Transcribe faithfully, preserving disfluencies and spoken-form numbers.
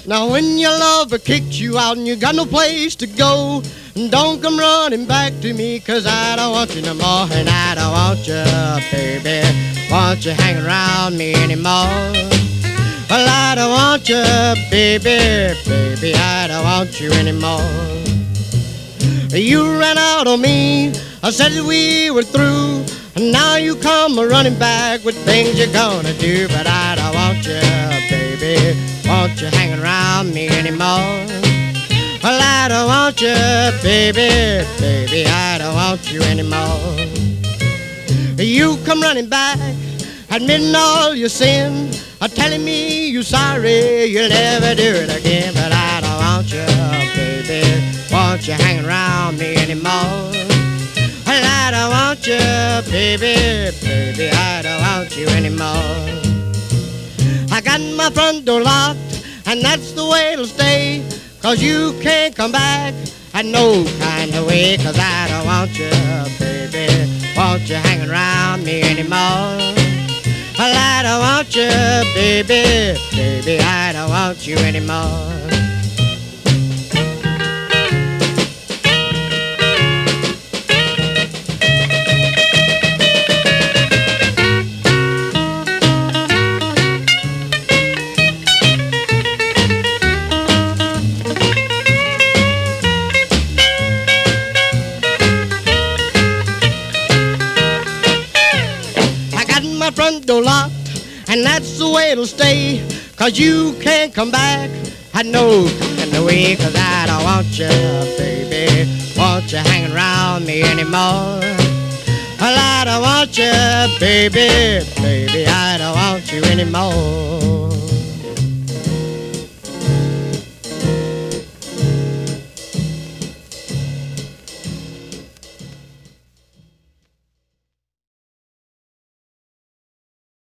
Now when your lover kicks you out and you got no place to go, don't come running back to me, 'cause I don't want you no more. And I don't want you, baby, want you hanging around me anymore. Well, I don't want you, baby, baby, I don't want you anymore. You ran out on me, I said that we were through, and now you come running back with things you're gonna do. But I don't want you, baby, want you hanging around me anymore. Well, I don't want you, baby, baby, I don't want you anymore. You come running back, admitting all your sin, telling me you're sorry, you'll never do it again. But I don't want you, baby, want you hanging around me anymore. Well, I don't want you, baby, baby, I don't want you anymore. I got my front door locked, and that's the way it'll stay, 'cause you can't come back at no kind of way. 'Cause I don't want you, baby, want you hanging around me anymore. Well, I don't want you, baby, baby, I don't want you anymore. Front door locked, and that's the way it'll stay, 'cause you can't come back at no kind of way. 'Cause I don't want you, baby, want you hanging around me anymore. Well, I don't want you, baby, baby, I don't want you anymore.